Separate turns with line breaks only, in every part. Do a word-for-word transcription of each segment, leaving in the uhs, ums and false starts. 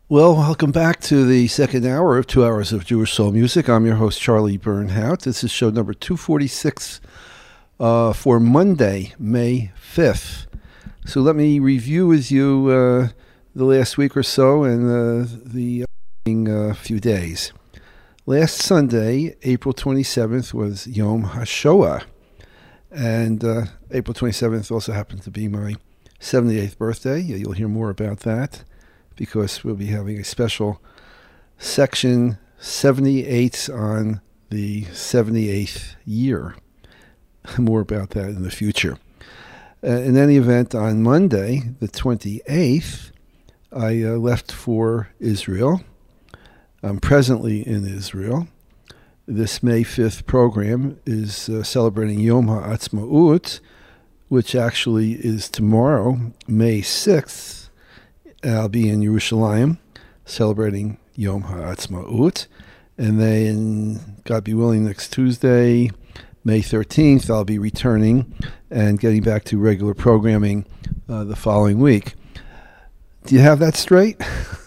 Well, welcome back to the second hour of Two Hours of Jewish Soul Music. I'm your host, Charlie Bernhout. This is show number two forty-six uh, for Monday, May fifth. So let me review with you uh, the last week or so and uh, the uh, few days. Last Sunday, April twenty-seventh, was Yom HaShoah. And uh, April twenty-seventh also happened to be my seventy-eighth birthday. You'll hear more about that, because we'll be having a special section seventy-eight on the seventy-eighth year. More about that in the future. Uh, in any event, on Monday, the twenty-eighth, I uh, left for Israel. I'm presently in Israel. This May fifth program is uh, celebrating Yom HaAtzmaut, which actually is tomorrow, May sixth. I'll be in Yerushalayim celebrating Yom HaAtzmaut. And then, God be willing, next Tuesday, May thirteenth, I'll be returning and getting back to regular programming uh, the following week. Do you have that straight?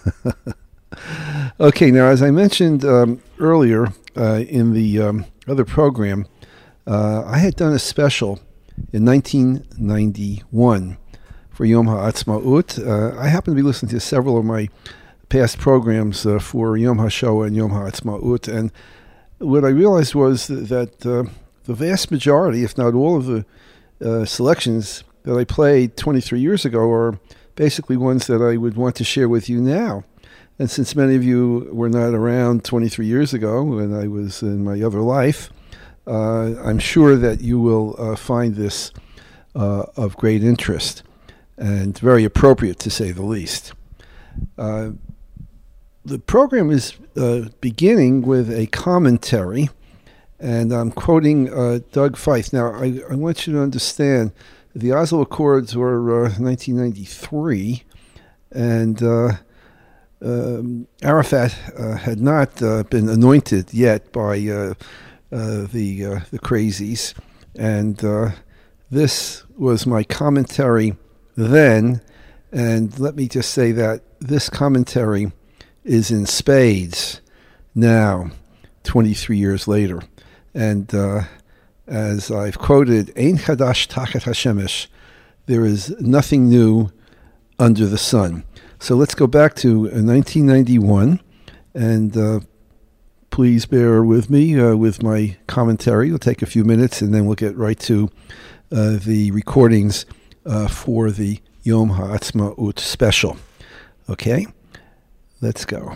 Okay, now, as I mentioned um, earlier uh, in the um, other program, uh, I had done a special in nineteen ninety-one for Yom HaAtzmaut. Uh, I happen to be listening to several of my past programs uh, for Yom HaShoah and Yom HaAtzmaut, and what I realized was that uh, the vast majority, if not all of the uh, selections that I played twenty-three years ago are basically ones that I would want to share with you now. And since many of you were not around twenty-three years ago when I was in my other life, uh, I'm sure that you will uh, find this uh, of great interest and very appropriate, to say the least. Uh, the program is uh, beginning with a commentary, and I'm quoting uh, Doug Feith. Now, I, I want you to understand, the Oslo Accords were uh, nineteen ninety-three, and uh, um, Arafat uh, had not uh, been anointed yet by uh, uh, the uh, the crazies, and uh, this was my commentary then, and let me just say that this commentary is in spades now, twenty-three years later. And uh, as I've quoted, Ein chadash tachat hashemesh, there is nothing new under the sun. So let's go back to uh, nineteen ninety-one, and uh, please bear with me uh, with my commentary. It'll take a few minutes, and then we'll get right to uh, the recordings uh, for the Yom HaAtzmaut special. Okay, let's go.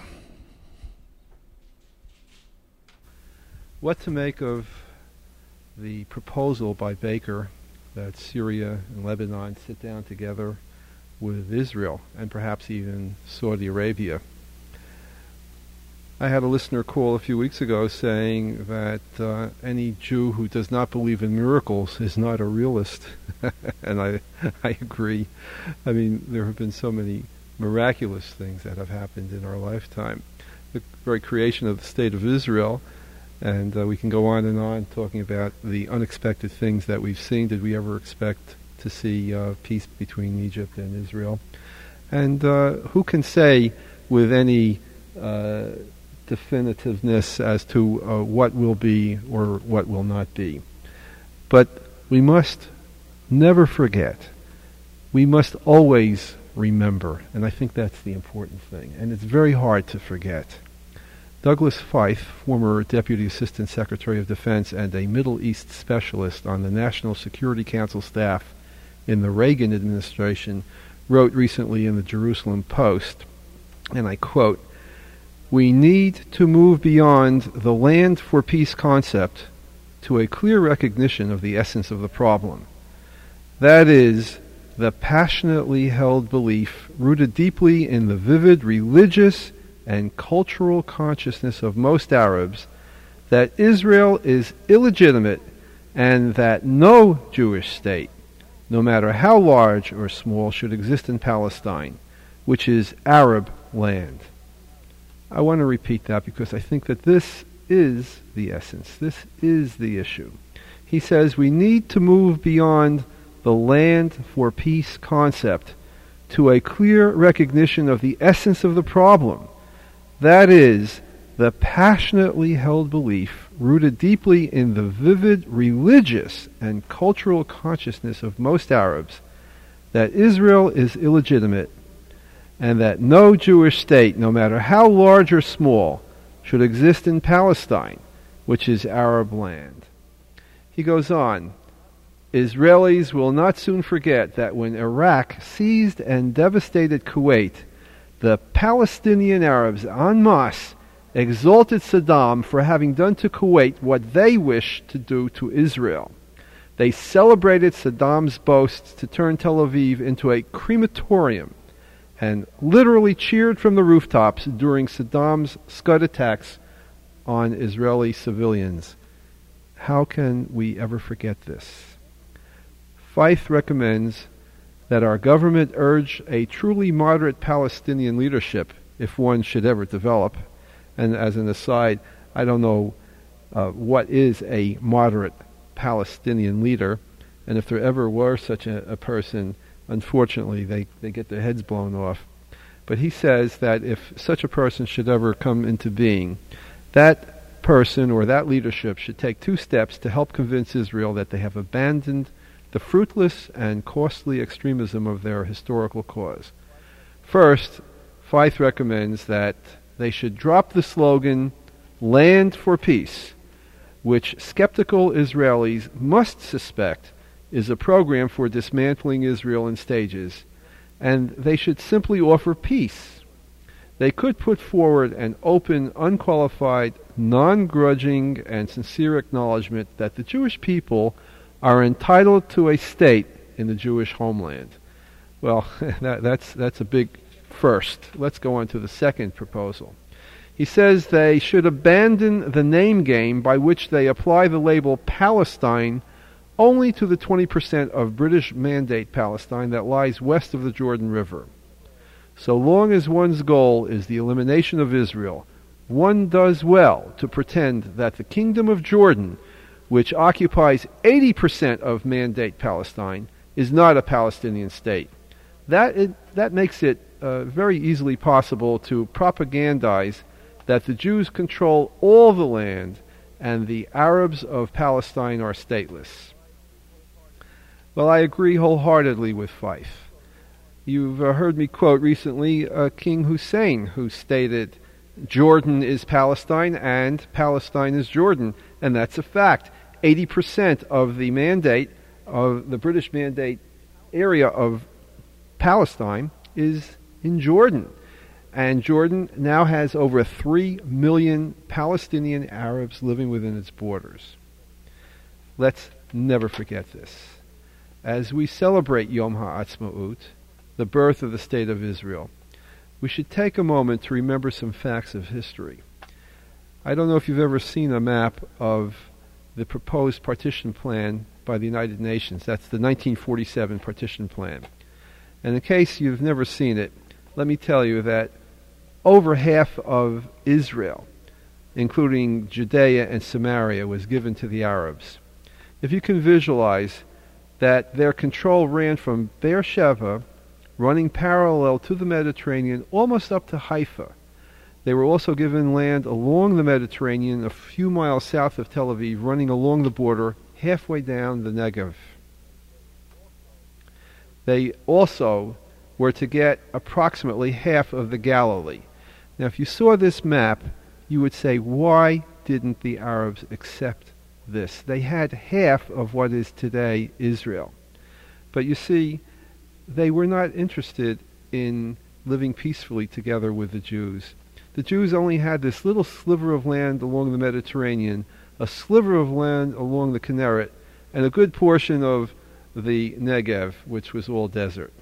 What to make of the proposal by Baker that Syria and Lebanon sit down together with Israel and perhaps even Saudi Arabia? I had a listener call a few weeks ago saying that uh, any Jew who does not believe in miracles is not a realist. And I I agree. I mean, there have been so many miraculous things that have happened in our lifetime. The very creation of the State of Israel, and uh, we can go on and on talking about the unexpected things that we've seen. Did we ever expect to see uh, peace between Egypt and Israel? And uh, who can say with any uh, definitiveness as to uh, what will be or what will not be? But we must never forget. We must always remember, and I think that's the important thing. And it's very hard to forget. Douglas Feith, former Deputy Assistant Secretary of Defense and a Middle East specialist on the National Security Council staff in the Reagan administration, wrote recently in the Jerusalem Post, and I quote, "We need to move beyond the land for peace concept to a clear recognition of the essence of the problem. That is, the passionately held belief rooted deeply in the vivid religious and cultural consciousness of most Arabs that Israel is illegitimate and that no Jewish state, no matter how large or small, should exist in Palestine, which is Arab land." I want to repeat that because I think that this is the essence. This is the issue. He says we need to move beyond the land for peace concept to a clear recognition of the essence of the problem. That is, the passionately held belief, rooted deeply in the vivid religious and cultural consciousness of most Arabs, that Israel is illegitimate, and that no Jewish state, no matter how large or small, should exist in Palestine, which is Arab land. He goes on, Israelis will not soon forget that when Iraq seized and devastated Kuwait, the Palestinian Arabs en masse exalted Saddam for having done to Kuwait what they wished to do to Israel. They celebrated Saddam's boasts to turn Tel Aviv into a crematorium and literally cheered from the rooftops during Saddam's Scud attacks on Israeli civilians. How can we ever forget this? Feith recommends that our government urge a truly moderate Palestinian leadership, if one should ever develop. And as an aside, I don't know uh, what is a moderate Palestinian leader, and if there ever were such a, a person, unfortunately, they, they get their heads blown off. But he says that if such a person should ever come into being, that person or that leadership should take two steps to help convince Israel that they have abandoned the fruitless and costly extremism of their historical cause. First, Feith recommends that they should drop the slogan, "Land for Peace," which skeptical Israelis must suspect is a program for dismantling Israel in stages, and they should simply offer peace. They could put forward an open, unqualified, non-grudging, and sincere acknowledgement that the Jewish people are entitled to a state in the Jewish homeland. Well, that, that's that's a big first. Let's go on to the second proposal. He says they should abandon the name game by which they apply the label Palestine only to the twenty percent of British Mandate Palestine that lies west of the Jordan River. So long as one's goal is the elimination of Israel, one does well to pretend that the Kingdom of Jordan, which occupies eighty percent of Mandate Palestine, is not a Palestinian state. That it, that makes it uh, very easily possible to propagandize that the Jews control all the land and the Arabs of Palestine are stateless. Well, I agree wholeheartedly with Feith. You've uh, heard me quote recently uh, King Hussein, who stated, "Jordan is Palestine and Palestine is Jordan," and that's a fact. eighty percent of the mandate, of the British Mandate area of Palestine is in Jordan. And Jordan now has over three million Palestinian Arabs living within its borders. Let's never forget this. As we celebrate Yom HaAtzmaut, the birth of the State of Israel, we should take a moment to remember some facts of history. I don't know if you've ever seen a map of the proposed partition plan by the United Nations. That's the nineteen forty-seven partition plan. And in case you've never seen it, let me tell you that over half of Israel, including Judea and Samaria, was given to the Arabs. If you can visualize that their control ran from Beersheba, running parallel to the Mediterranean, almost up to Haifa. They were also given land along the Mediterranean, a few miles south of Tel Aviv, running along the border, halfway down the Negev. They also were to get approximately half of the Galilee. Now, if you saw this map, you would say, why didn't the Arabs accept this? They had half of what is today Israel. But you see, they were not interested in living peacefully together with the Jews. The Jews only had this little sliver of land along the Mediterranean, a sliver of land along the Kinneret, and a good portion of the Negev, which was all desert.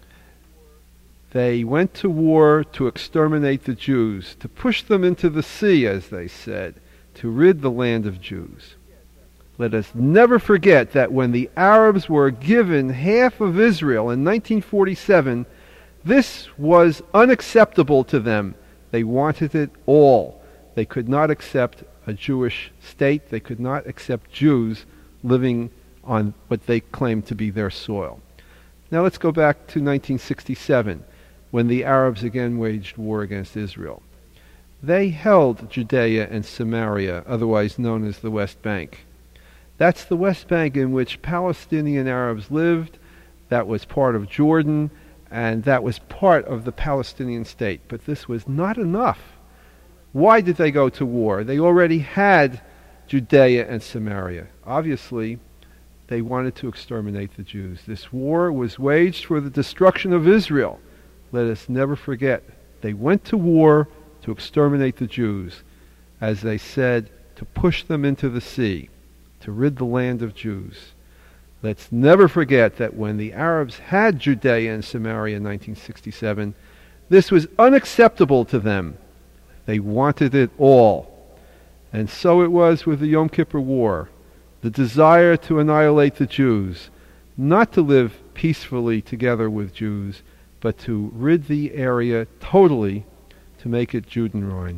They went to war to exterminate the Jews, to push them into the sea, as they said, to rid the land of Jews. Let us never forget that when the Arabs were given half of Israel in nineteen forty-seven, this was unacceptable to them. They wanted it all. They could not accept a Jewish state. They could not accept Jews living on what they claimed to be their soil. Now let's go back to nineteen sixty-seven, when the Arabs again waged war against Israel. They held Judea and Samaria, otherwise known as the West Bank. That's the West Bank in which Palestinian Arabs lived. That was part of Jordan, and that was part of the Palestinian state. But this was not enough. Why did they go to war? They already had Judea and Samaria. Obviously, they wanted to exterminate the Jews. This war was waged for the destruction of Israel. Let us never forget, they went to war to exterminate the Jews, as they said, to push them into the sea, to rid the land of Jews. Let's never forget that when the Arabs had Judea and Samaria in nineteen sixty-seven, this was unacceptable to them. They wanted it all. And so it was with the Yom Kippur War, the desire to annihilate the Jews, not to live peacefully together with Jews, but to rid the area totally, to make it Judenrein.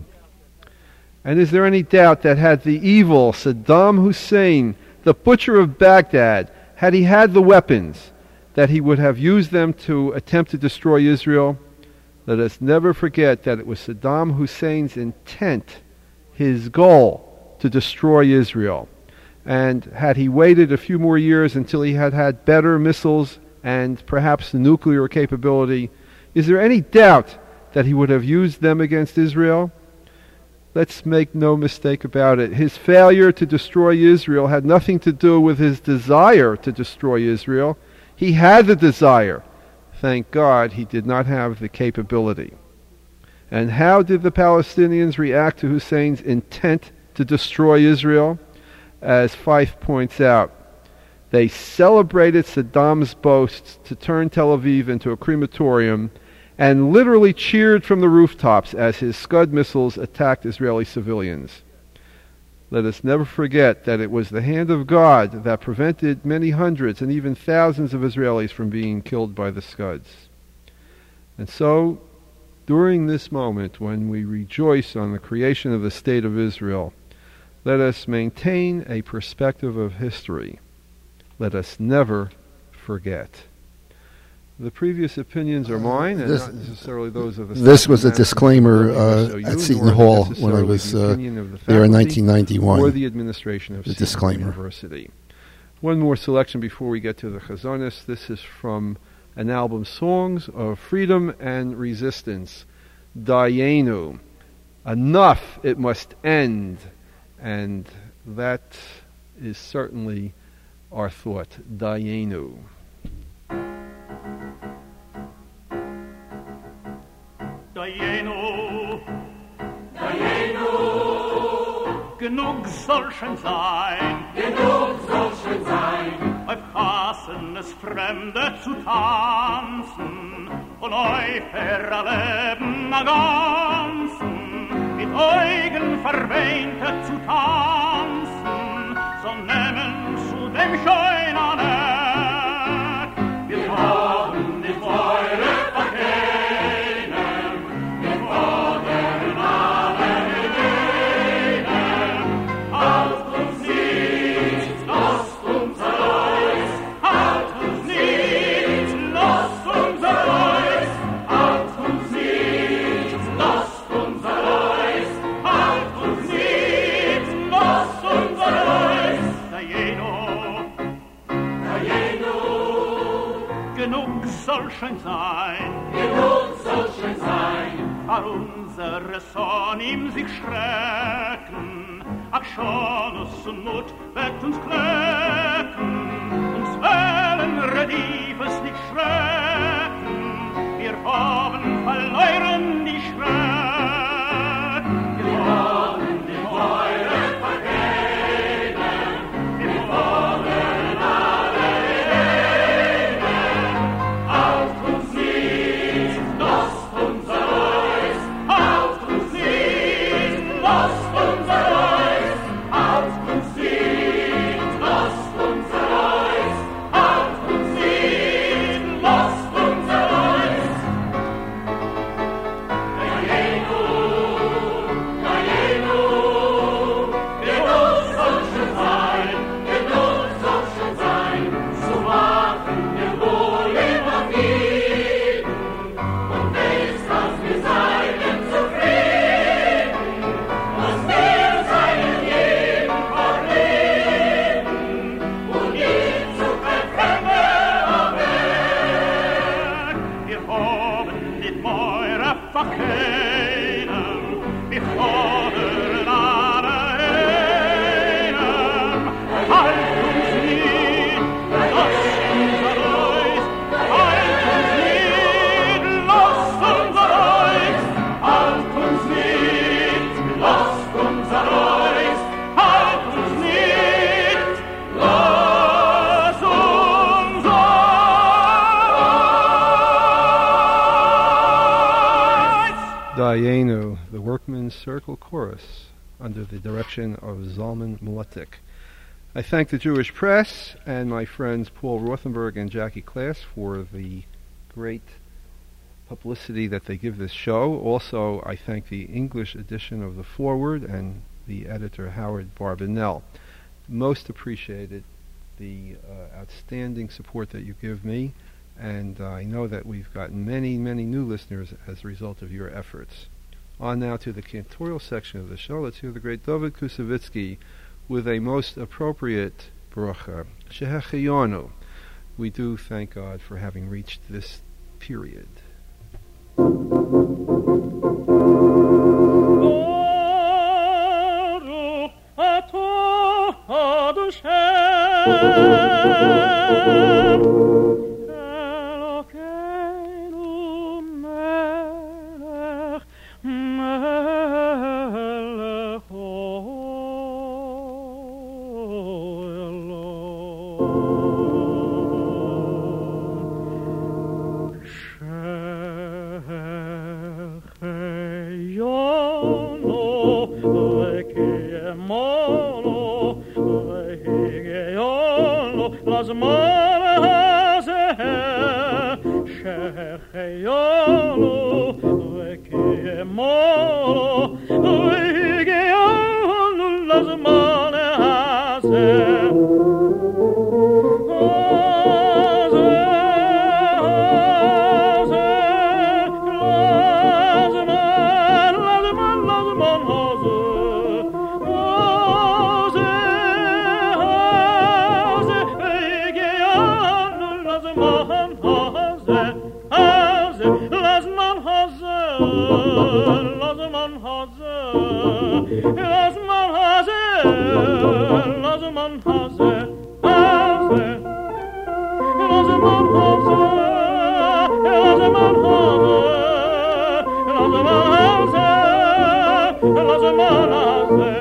And is there any doubt that had the evil Saddam Hussein, the butcher of Baghdad, had he had the weapons, that he would have used them to attempt to destroy Israel? Let us never forget that it was Saddam Hussein's intent, his goal, to destroy Israel. And had he waited a few more years until he had had better missiles and perhaps nuclear capability, is there any doubt that he would have used them against Israel? Let's make no mistake about it. His failure to destroy Israel had nothing to do with his desire to destroy Israel. He had the desire. Thank God he did not have the capability. And how did the Palestinians react to Hussein's intent to destroy Israel? As Fife points out, they celebrated Saddam's boasts to turn Tel Aviv into a crematorium and literally cheered from the rooftops as his Scud missiles attacked Israeli civilians. Let us never forget that it was the hand of God that prevented many hundreds and even thousands of Israelis from being killed by the Scuds. And so, during this moment when we rejoice on the creation of the State of Israel, let us maintain a perspective of history. Let us never forget. The previous opinions are mine, and this, not necessarily those of the...
This was a disclaimer uh, at Seton Hall when I was uh, the there in nineteen ninety-one.
Or the administration of
the
Seton
disclaimer.
University. One more selection before we get to the Chazonis. This is from an album, Songs of Freedom and Resistance. Dayenu. Enough, it must end. And that is certainly our thought. Dayenu.
Dayenu, Dayenu, genug soll schon sein, genug soll schon sein, auf Hassenes Fremde zu tanzen und euch erleben am Ganzen, mit Augen verwehnte zu tanzen, so nehmen zu dem schönen Eck, wir haben die Feuer verkehrt. Soll schon sein, genug soll schon sein, a unsere Sonn ihm sich schrecken, ach schon us Mut wird uns klecken, uns Wellen Rediefes nicht schrecken, wir haben verloren die Schreck, wir haben die Feuer vergeben, wir wollen verkennen, ich fordern alle einem, halt uns nie, lass unser Reis, halt uns nie, lass unser Reis, halt uns nie, lass unser Reis, halt uns nie, lass unser
Dayenu, the Workmen's Circle Chorus, under the direction of Zalman Mlotek. I thank the Jewish Press and my friends Paul Rothenberg and Jackie Klass for the great publicity that they give this show. Also, I thank the English edition of the Forward and the editor Howard Barbanel. Most appreciated the uh, outstanding support that you give me, and uh, I know that we've gotten many, many new listeners as a result of your efforts. On now to the cantorial section of the show. Let's hear the great David Kusevitsky with a most appropriate bracha, Shehecheyanu. We do thank God for having reached this period.
Baruch atah Hashem Elokeinu melech melech olam Shehecheyanu lekiyemonu lehigeyonu lazman hazeh Shehecheyanu lekiyemonu lehigeyonu lazman hazeh Lazman hazeh, Lazman hazeh, Lazman hazeh, hazeh, Lazman hazeh, Lazman hazeh, Lazman hazeh,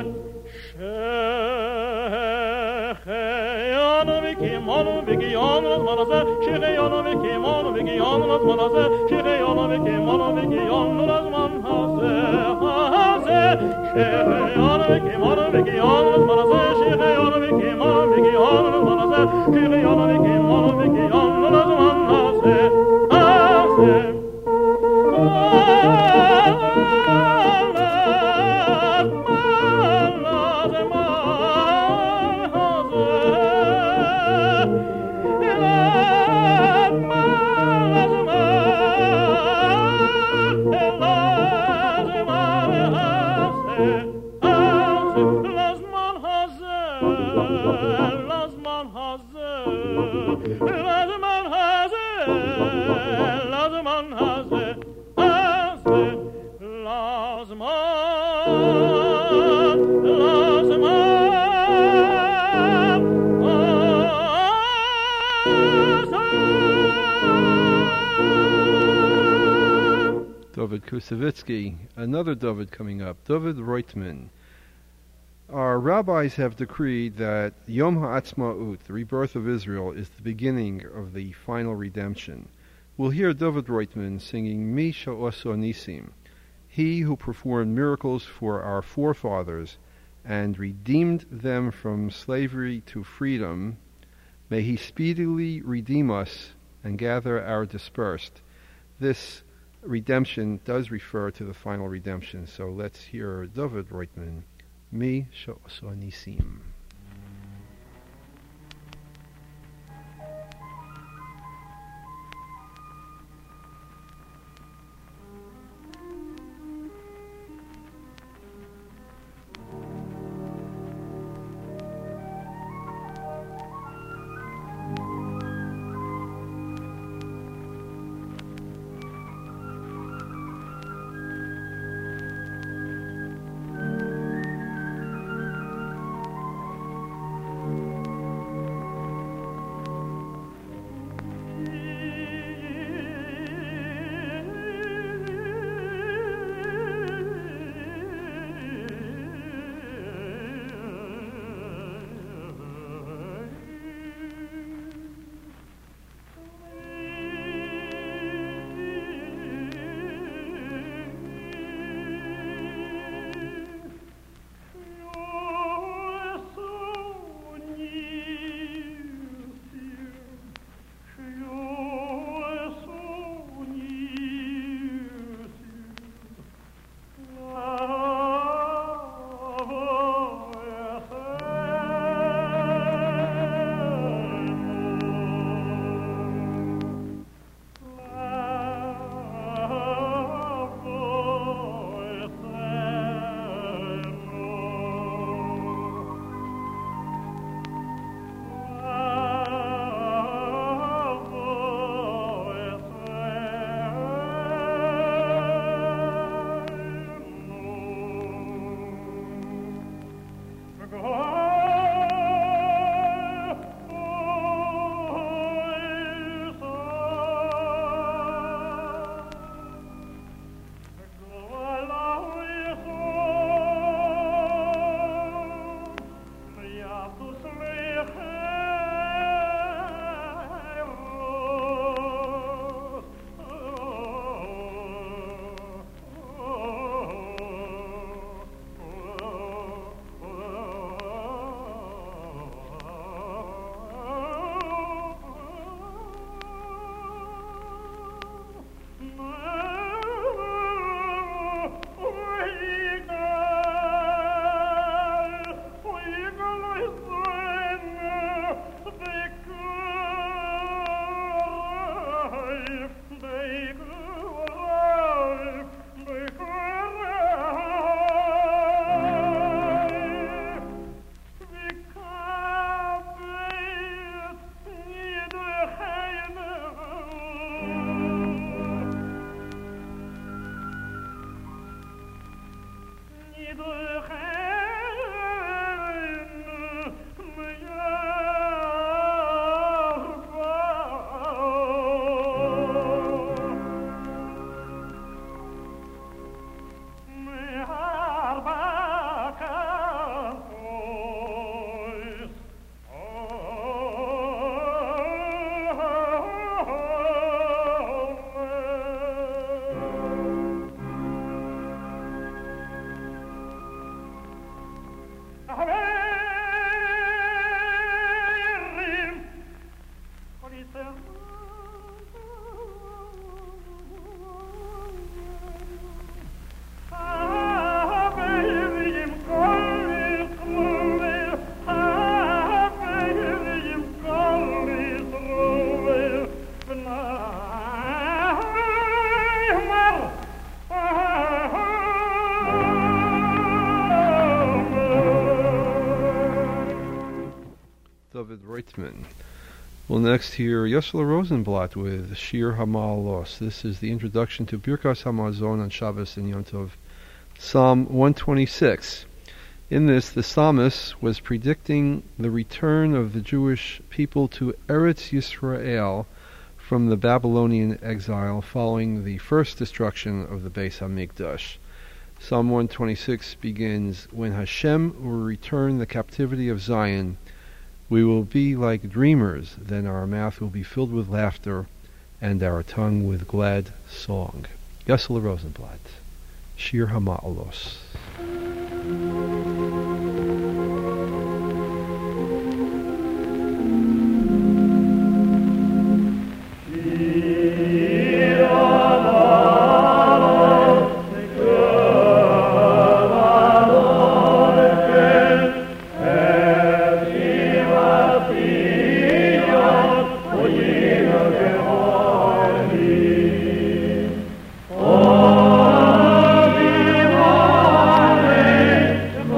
Shehecheyanu v'kimonu v'kiyonu Lazman hazeh, Shehecheyanu v'kimonu v'kiyonu Lazman hazeh, Shehecheyanu v'kimonu v'kiyonu Lazman hazeh, hazeh, Shehecheyanu v'kimonu v'kiyonu Lazman hazeh, Shehecheyanu v'kimonu v'kiyonu Lazman hazeh, Shehecheyanu v'kimonu v'kiyonu Lazman hazeh, hazeh.
David Kusevitsky, another David coming up, David Reutemann. Our rabbis have decreed that Yom HaAtzmaut, the rebirth of Israel, is the beginning of the final redemption. We'll hear David Reutemann singing Mi She'oso Nisim, he who performed miracles for our forefathers and redeemed them from slavery to freedom. May he speedily redeem us and gather our dispersed. This redemption does refer to the final redemption, so let's hear David Reutemann, Mi She'oso Nisim.
We'll next hear Yossele Rosenblatt with Shir HaMa'alos. This is the introduction to Birkas HaMazon on Shabbos and Yom Tov, Psalm one twenty-six. In this, the psalmist was predicting the return of the Jewish people to Eretz Yisrael from the Babylonian exile following the first destruction of the Beis HaMikdash. Psalm one twenty-six begins, "When Hashem will return the captivity of Zion, we will be like dreamers, then our mouth will be filled with laughter and our tongue with glad song." Yossele Rosenblatt, Shir HaMa'alos.
Oh,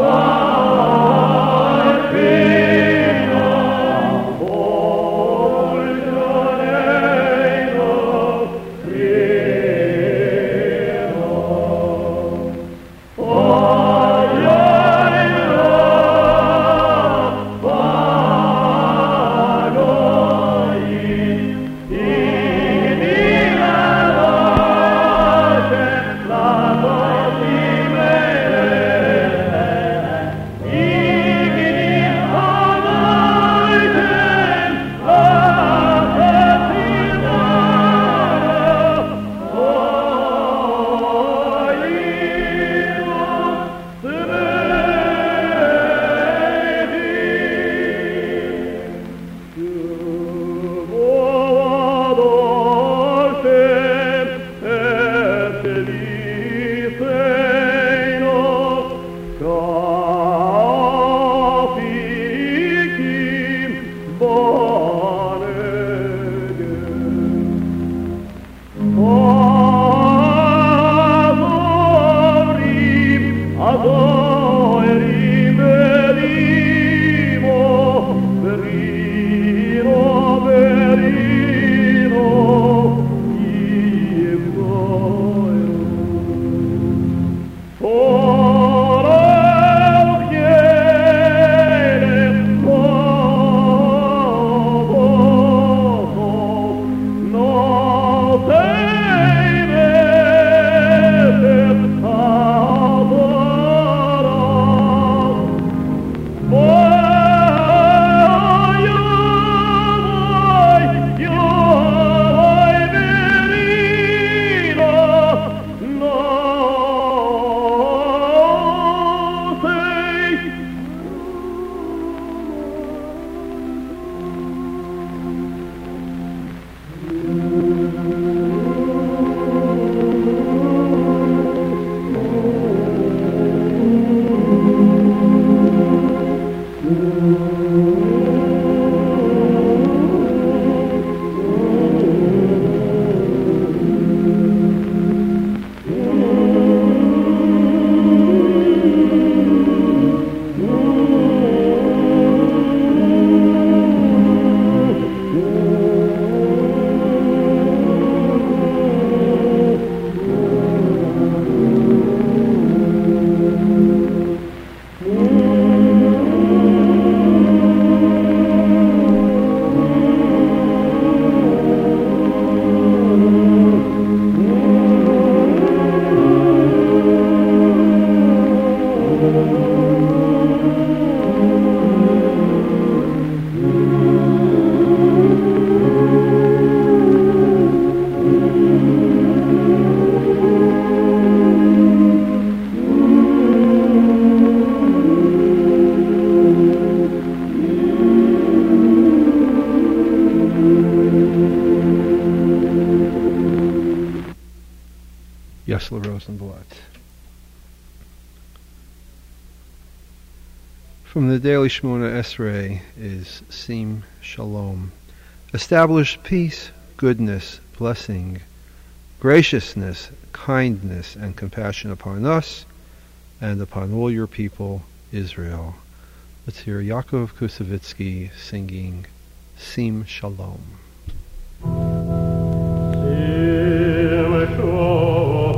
Rosenblatt. From the Daily Shemona Esrei is Sim Shalom. Establish peace, goodness, blessing, graciousness, kindness, and compassion upon us and upon all your people, Israel. Let's hear Yaakov Kusevitsky singing Sim Shalom.
Sim Shalom.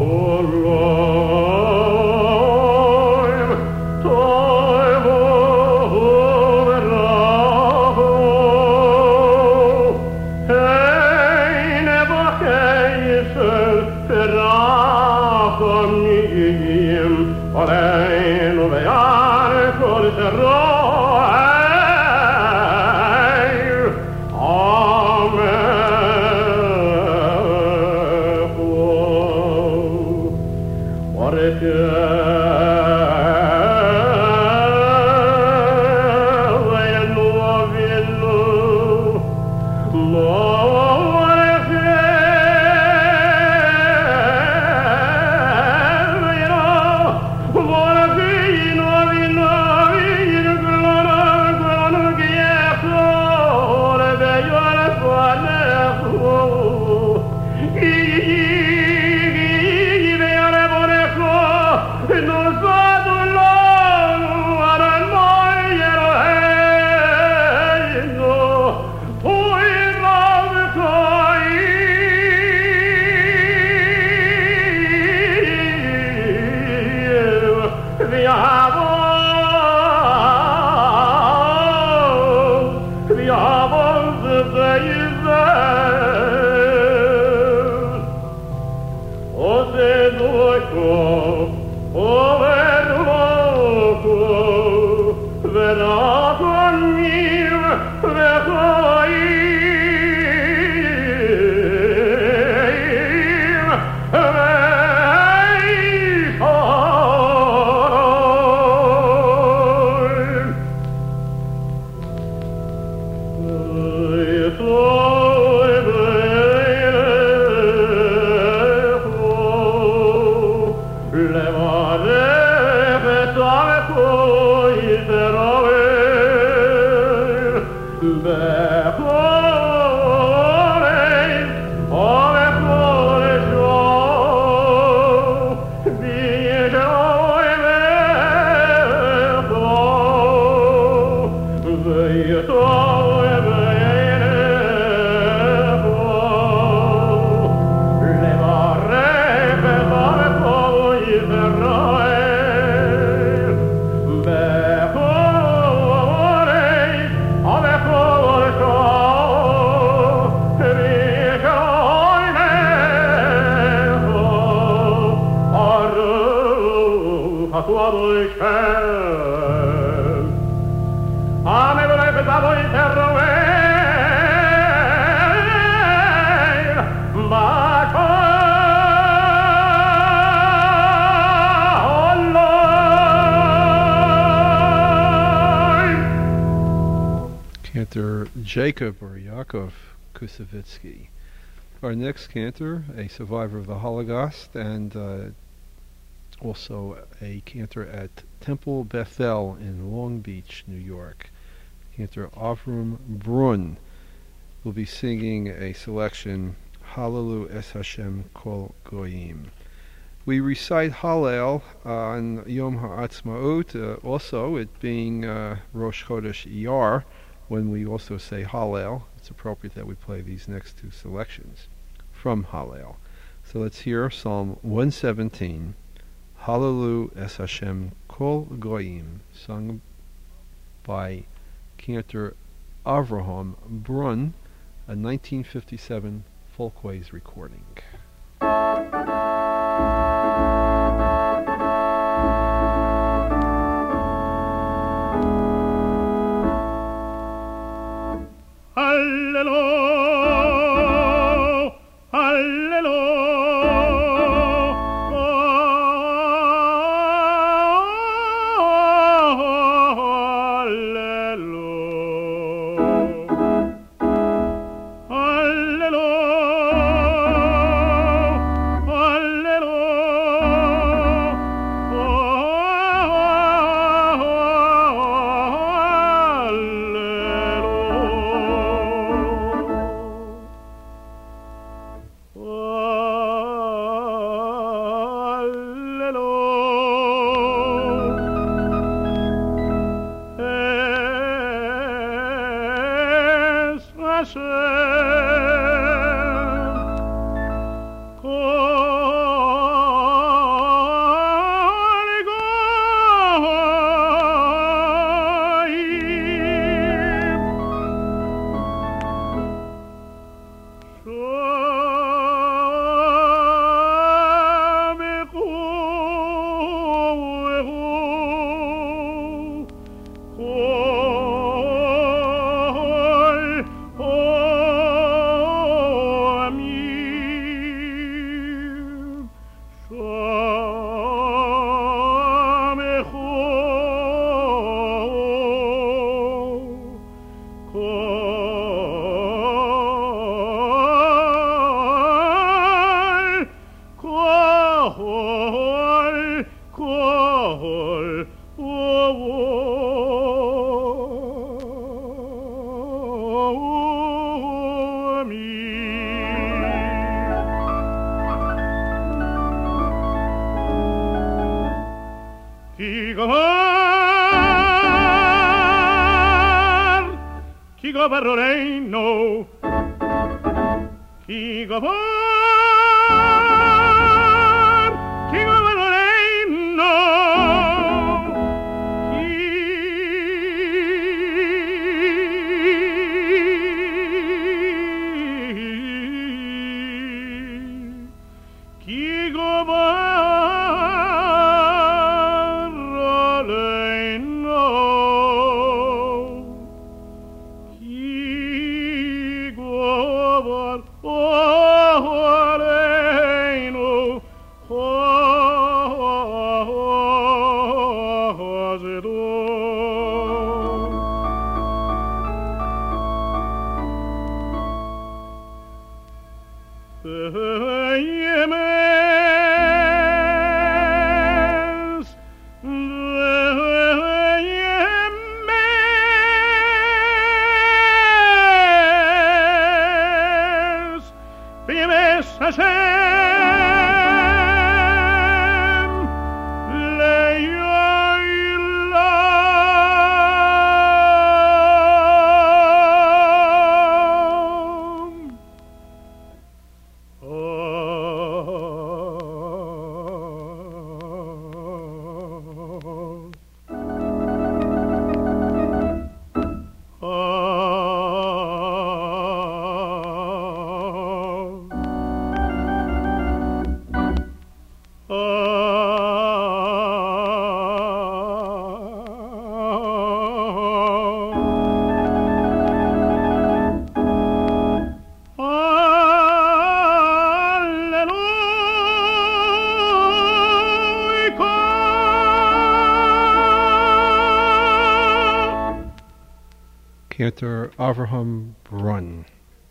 Jacob or Yaakov Kusevitsky. Our next cantor, a survivor of the Holocaust and uh, also a cantor at Temple Bethel in Long Beach, New York. Cantor Avram Brun will be singing a selection, Hallelu Es Hashem Kol Goyim. We recite Hallel on Yom HaAtzmaut, uh, also it being uh, Rosh Chodesh Iyar. When we also say Hallel, it's appropriate that we play these next two selections from Hallel. So let's hear Psalm one seventeen, Hallelu Es Hashem Kol Goyim, sung by cantor Avraham Brun, a nineteen fifty-seven Folkways recording.
Hallelu, Hallelu, Hallelu, Hallelu, Hallelu. Ki govar, ki govar reino, ki govar, ki govar reino, ki ki govar.
Cantor Avraham Brun.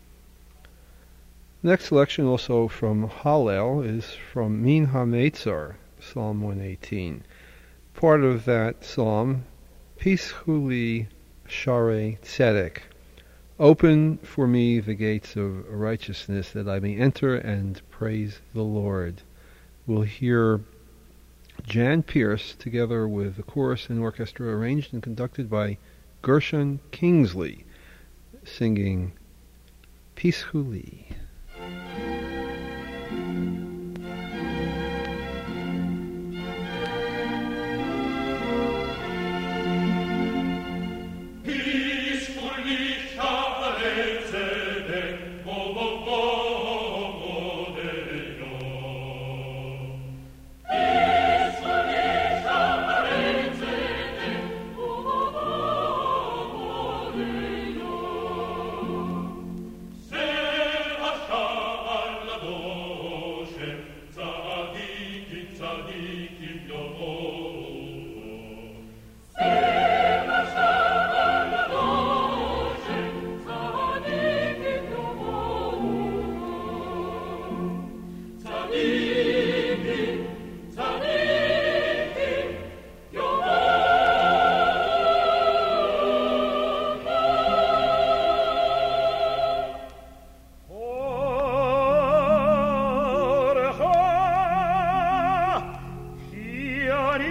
Next selection, also from Hallel, is from Min HaMeitzar, Psalm one eighteen. Part of that psalm, Pischu li Sharei Tzedek. Open for me the gates of righteousness, that I may enter and praise the Lord. We'll hear Jan Pierce together with the chorus and orchestra, arranged and conducted by Gershon Kingsley, singing Pischu li.
Fiori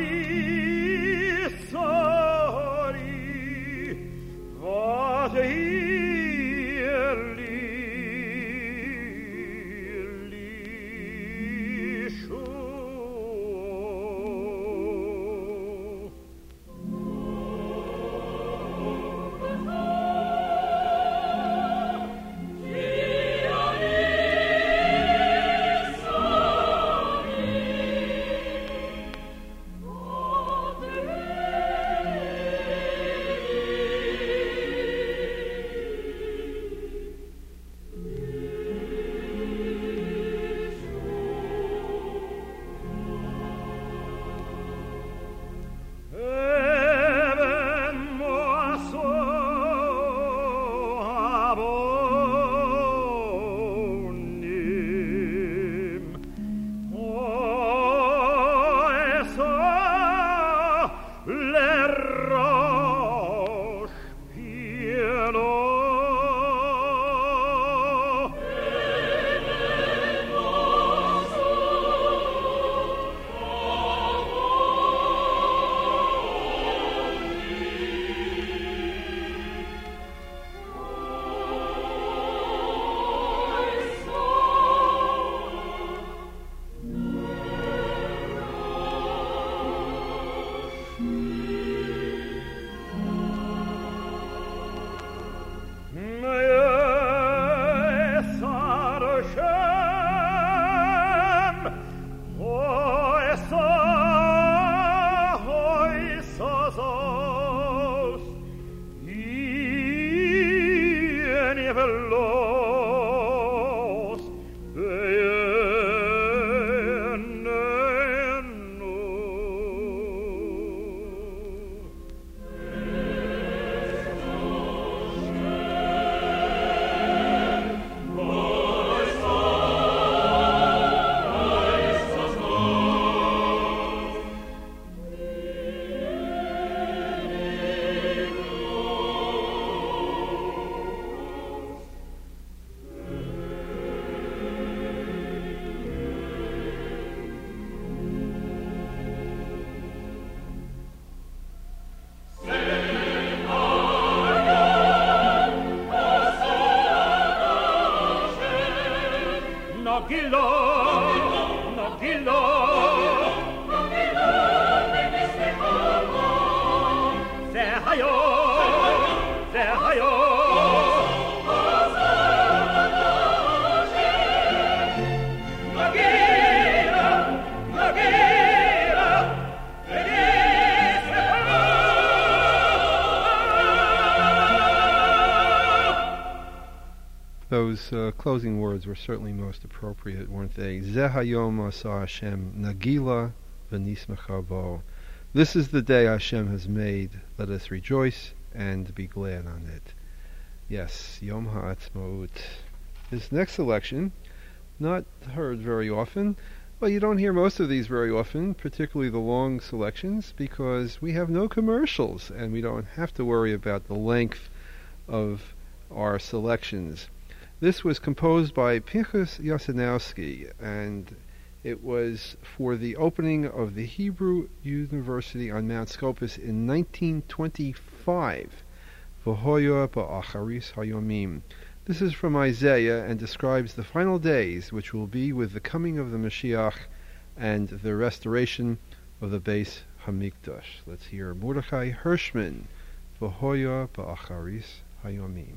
Those uh, closing words were certainly most appropriate, weren't they? Zeh hayom asa Hashem nagila v'nismecha bo. This is the day Hashem has made. Let us rejoice and be glad on it. Yes, Yom Ha'atzmaut. This next selection, not heard very often. Well, you don't hear most of these very often, particularly the long selections, because we have no commercials and we don't have to worry about the length of our selections. This was composed by Pinchas Yasinowski, and it was for the opening of the Hebrew University on Mount Scopus in nineteen twenty-five. V'hoya ba'acharis hayomim. This is from Isaiah and describes the final days, which will be with the coming of the Mashiach and the restoration of the Beis Hamikdash. Let's hear Mordechai Hirschman, V'hoya ba'acharis hayomim.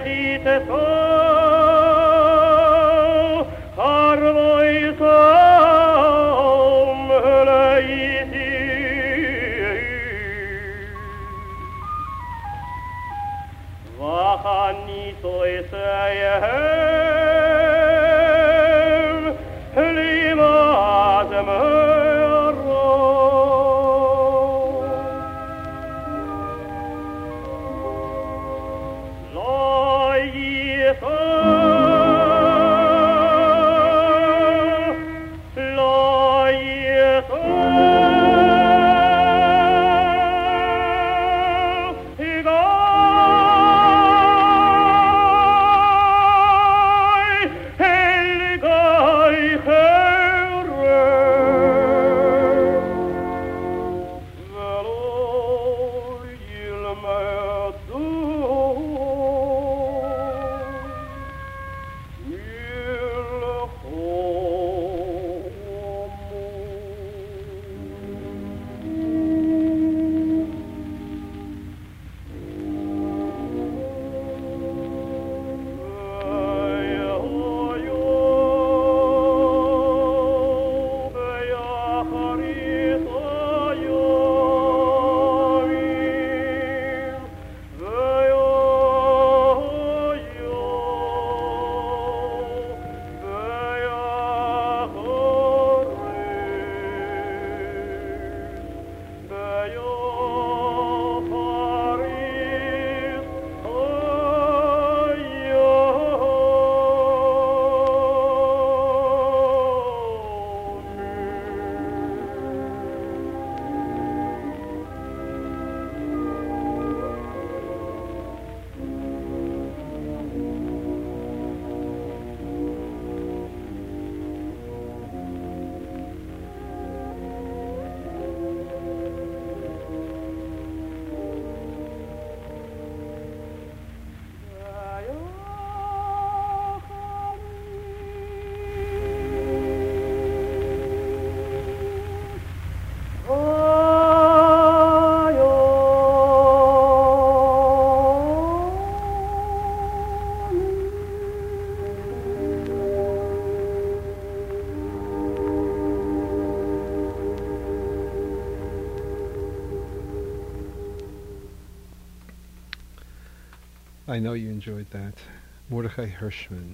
I know you enjoyed that. Mordechai Hirschman.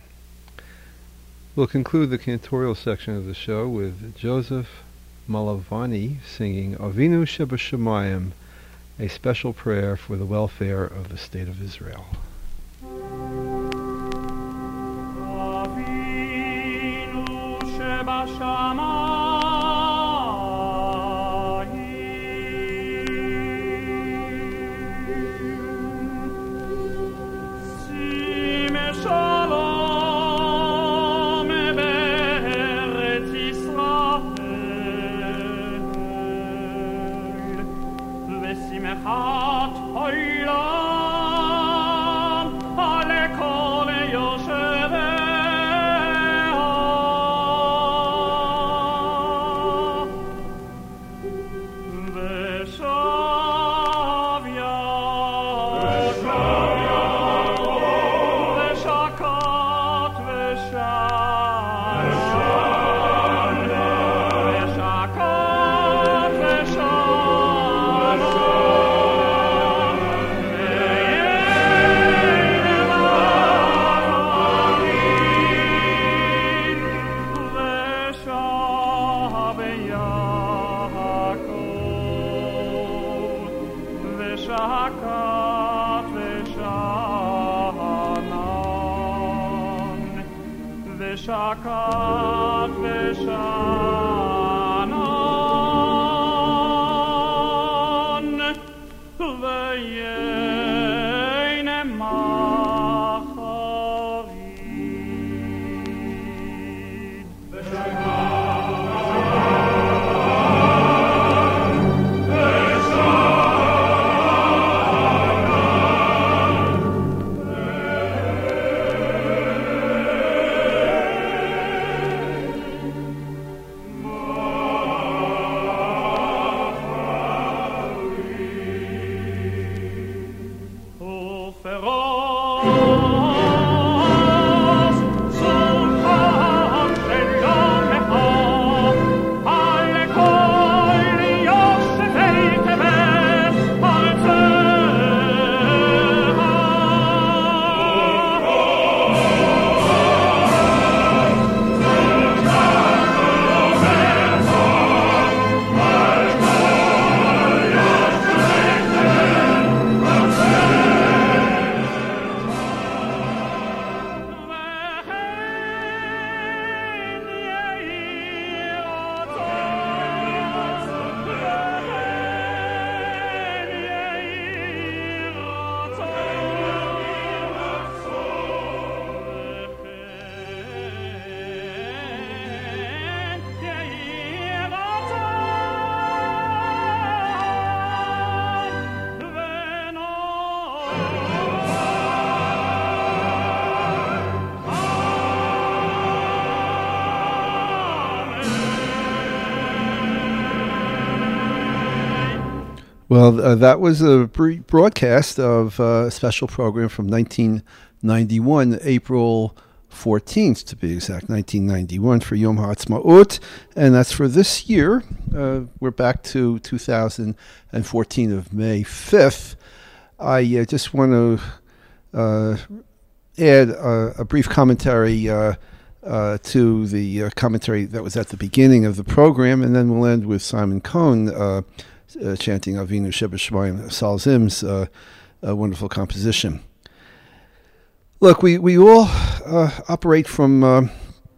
We'll conclude the cantorial section of the show with Joseph Malavani singing Avinu Shebashamayim, a special prayer for the welfare of the State of Israel.
Avinu Shebashamayim Shakat v'shanon v'yeine macharid v'shakat
Well, uh, that was a broadcast of a special program from nineteen ninety-one, April fourteenth to be exact, nineteen ninety-one for Yom HaAtzmaut, and that's for this year. Uh, we're back to two thousand fourteen of May fifth. I uh, just want to uh, add a, a brief commentary uh, uh, to the uh, commentary that was at the beginning of the program, and then we'll end with Simon Cohn uh, uh, chanting Avinu Sheba Shemayim, Sal Zim's uh, a wonderful composition. Look, we, we all uh, operate from uh,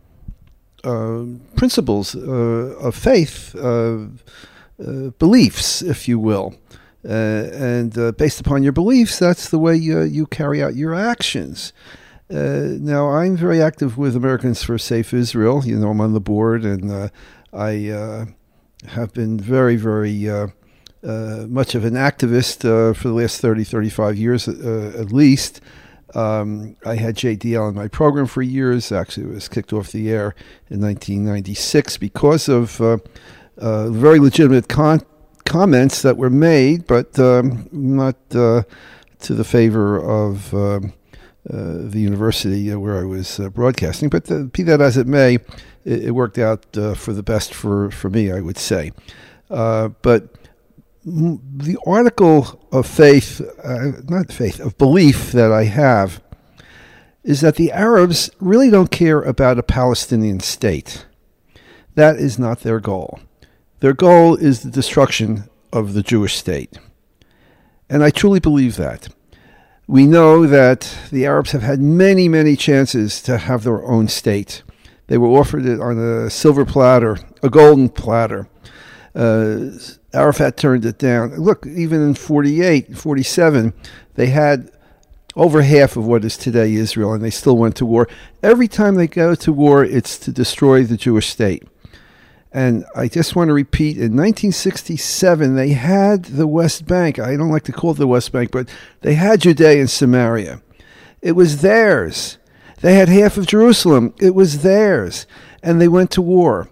uh, principles uh, of faith, uh, uh, beliefs, if you will. Uh, and uh, based upon your beliefs, that's the way uh, you carry out your actions. Uh, now, I'm very active with Americans for Safe Israel. You know, I'm on the board, and uh, I uh, have been very, very uh, uh, much of an activist uh, for the last thirty, thirty-five years uh, at least. Um, I had J D L in my program for years. Actually, it was kicked off the air in nineteen ninety-six because of uh, uh, very legitimate con- comments that were made, but um, not uh, to the favor of uh, uh, the university where I was uh, broadcasting. But uh, be that as it may, it, it worked out uh, for the best for, for me, I would say. Uh, but the article of faith, uh, not faith, of belief that I have is that the Arabs really don't care about a Palestinian state. That is not their goal. Their goal is the destruction of the Jewish state. And I truly believe that. We know that the Arabs have had many, many chances to have their own state. They were offered it on a silver platter, a golden platter. Uh, Arafat turned it down. Look, even in forty-eight, forty-seven, they had over half of what is today Israel, and they still went to war. Every time they go to war, it's to destroy the Jewish state. And I just want to repeat, in nineteen sixty-seven, they had the West Bank. I don't like to call it the West Bank, but they had Judea and Samaria. It was theirs. They had half of Jerusalem. It was theirs. And they went to war.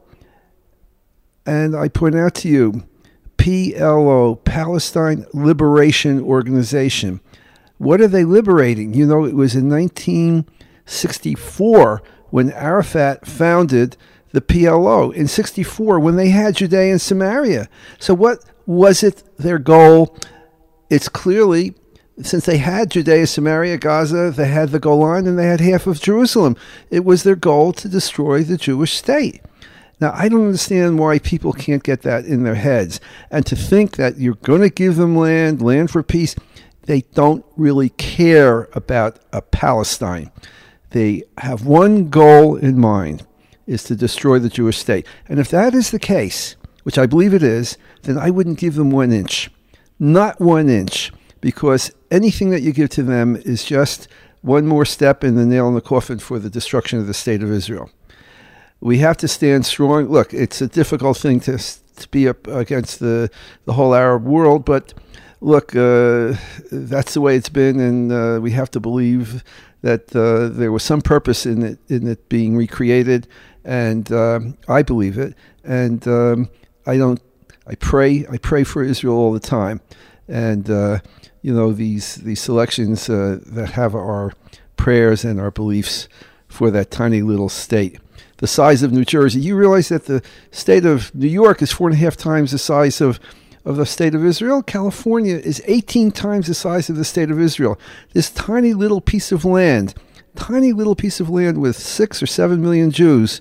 And I point out to you, P L O, Palestine Liberation Organization. What are they liberating? You know, it was in nineteen sixty-four when Arafat founded the P L O. In sixty-four, when they had Judea and Samaria. So what was it, their goal? It's clearly, since they had Judea, Samaria, Gaza, they had the Golan, and they had half of Jerusalem. It was their goal to destroy the Jewish state. Now, I don't understand why people can't get that in their heads. And to think that you're going to give them land, land for peace, they don't really care about a Palestine. They have one goal in mind, is to destroy the Jewish state. And if that is the case, which I believe it is, then I wouldn't give them one inch. Not one inch. Because anything that you give to them is just one more step in the nail in the coffin for the destruction of the state of Israel. We have to stand strong. Look, it's a difficult thing to, to be up against the, the whole Arab world, but look, uh, that's the way it's been, and uh, we have to believe that uh, there was some purpose in it, in it being recreated, and um, I believe it. And um, I don't. I pray. I pray for Israel all the time, and uh, you know these these selections uh, that have our prayers and our beliefs for that tiny little state. The size of New Jersey. You realize that the state of New York is four and a half times the size of, of the state of Israel? California is eighteen times the size of the state of Israel. This tiny little piece of land, tiny little piece of land with six or seven million Jews,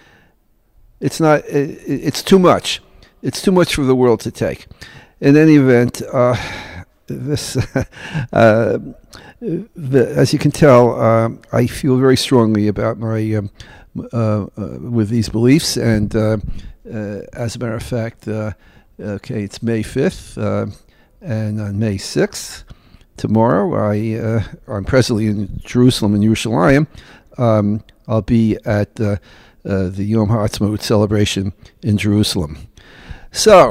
it's not, it, it's too much. It's too much for the world to take. In any event, uh, this, uh, the, as you can tell, uh, I feel very strongly about my, um, Uh, uh, with these beliefs, and uh, uh, as a matter of fact, uh, okay, it's May fifth, uh, and on May sixth, tomorrow, I, uh, I'm presently in Jerusalem, in Yerushalayim. Um, I'll be at uh, uh, the Yom HaAtzmaut celebration in Jerusalem. So,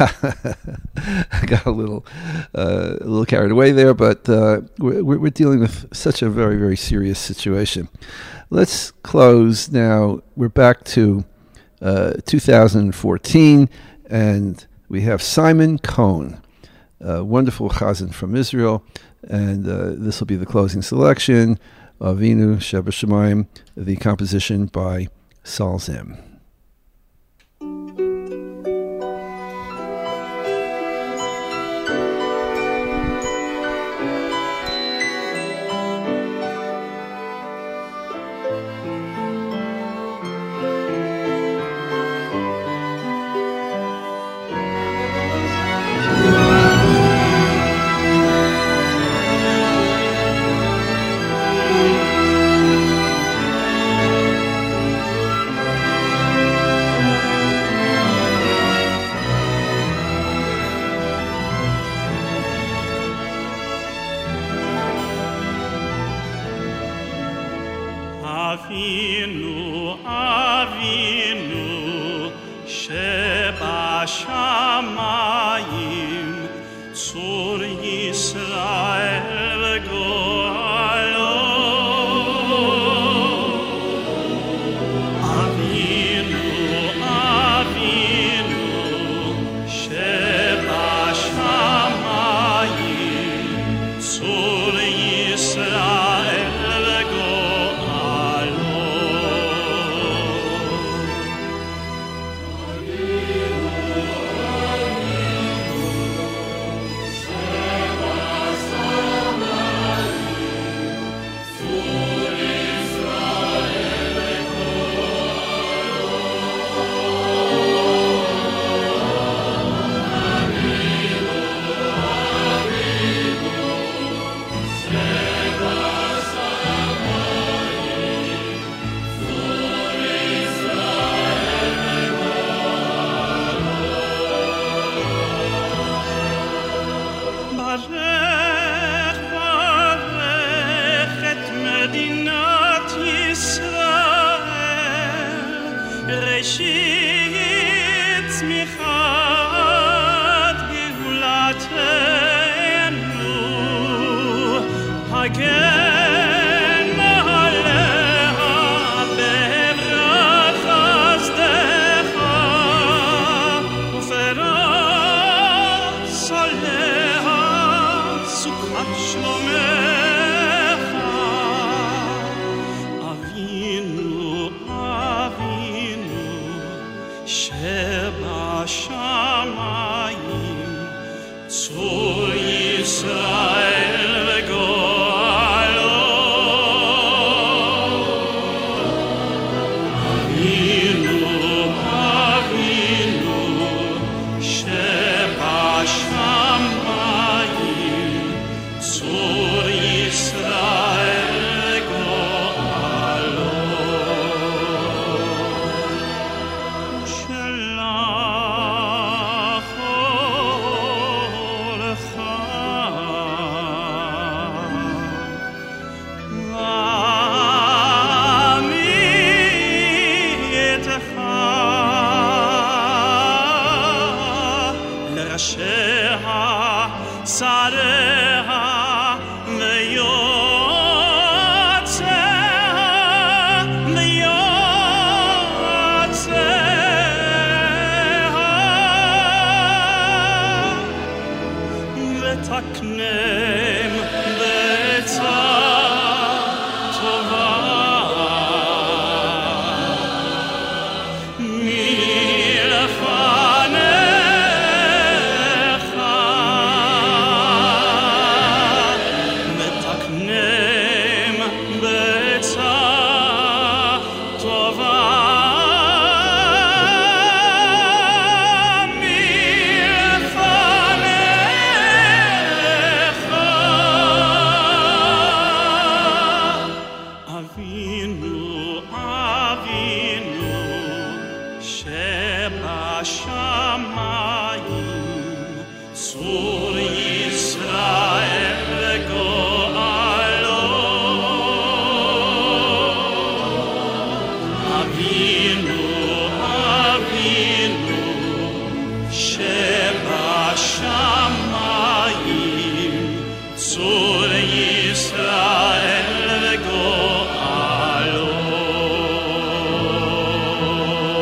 I got a little, uh, a little carried away there, but uh, we're, we're dealing with such a very, very serious situation. Let's close now. We're back to uh, two thousand fourteen, and we have Simon Cohn a wonderful chazan from Israel, and uh, this will be the closing selection, Avinu Sheba Shemayim, the composition by Saul Zim.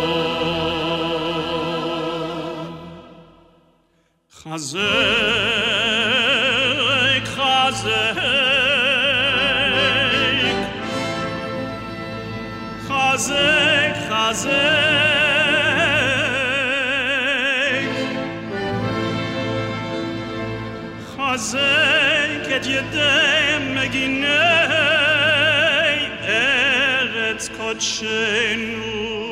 Chazer חזק, חזק, חזק את ידי מגיני ארץ קודשנו.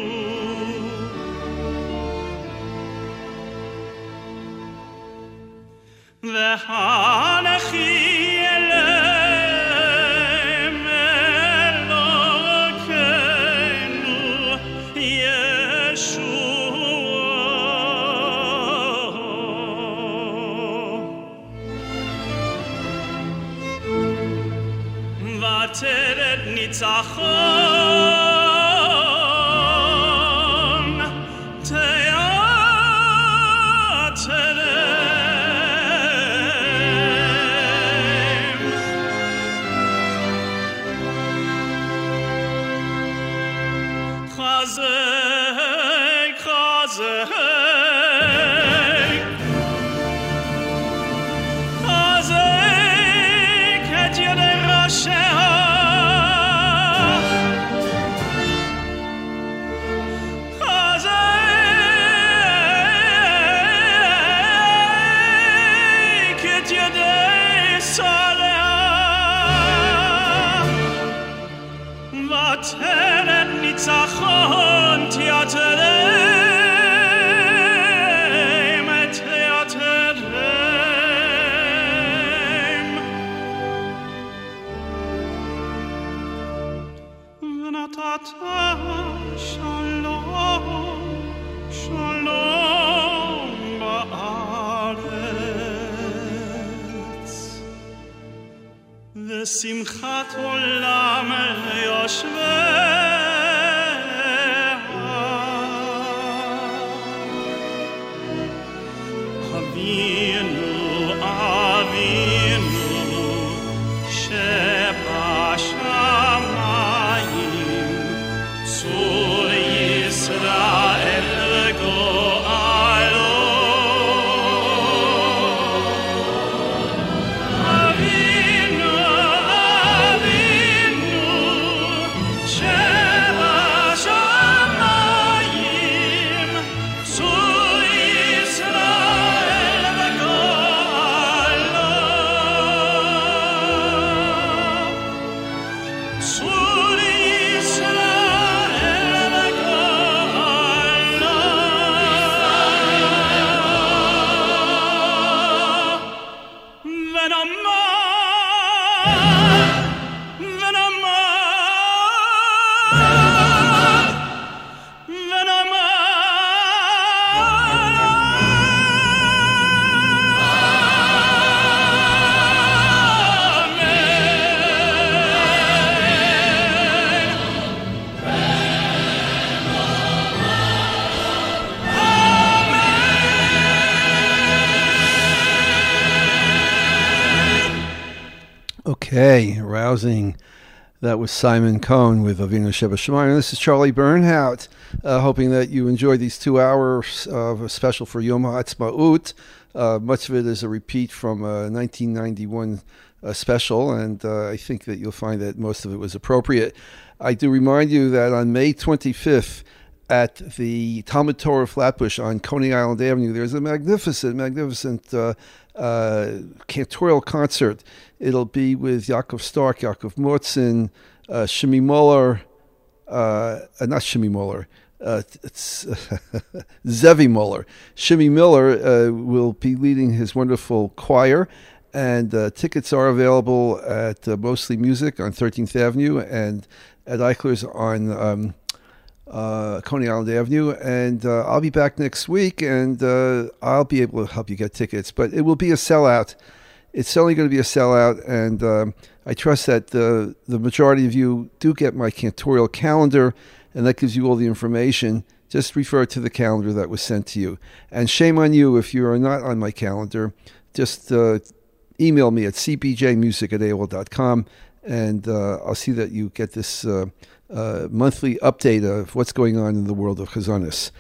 והנכי אליהם אלוקינו ישוע ותרד ניצחון תיאטרם חזק חזק חזק את ידי ראשיה ותרד ניצחון תיאטרם תיאטרם ונתת שלום שלום בארץ ושמחת עולם ליושביה אבינו אבינו שבשמיים צור ישראל גואלו אבינו אבינו שבשמיים צור ישראל וגואלו צור ישראל וגואלו ונאמר
Okay, rousing. That was Simon Cohn with Avinu Shebashamayim. This is Charlie Bernhout, uh, hoping that you enjoyed these two hours of a special for Yom HaAtzmaut. Uh, much of it is a repeat from a nineteen ninety-one uh, special, and uh, I think that you'll find that most of it was appropriate. I do remind you that on May twenty-fifth, at the Talmud Torah Flatbush on Coney Island Avenue, there's a magnificent, magnificent uh, uh, cantorial concert. It'll be with Yaakov Stark, Yaakov Motzin, uh, Shimi Moller, uh, uh, not Shimi Moller, uh, it's Zevi Moller. Shimi Miller uh, will be leading his wonderful choir, and uh, tickets are available at uh, Mostly Music on thirteenth Avenue and at Eichler's on um, uh, Coney Island Avenue. And uh, I'll be back next week, and uh, I'll be able to help you get tickets. But it will be a sellout. It's certainly going to be a sellout, and um, I trust that uh, the majority of you do get my cantorial calendar, and that gives you all the information. Just refer to the calendar that was sent to you. And shame on you if you are not on my calendar. Just uh, email me at c b j music at a o l dot com, and uh, I'll see that you get this uh, uh, monthly update of what's going on in the world of Chazonis.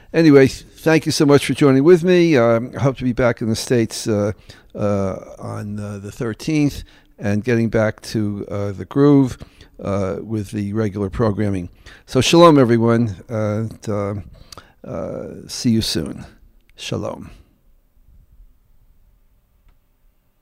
Anyway, thank you so much for joining with me. Um, I hope to be back in the States uh, uh, on uh, the thirteenth and getting back to uh, the groove uh, with the regular programming. So shalom, everyone, and uh, uh, see you soon. Shalom.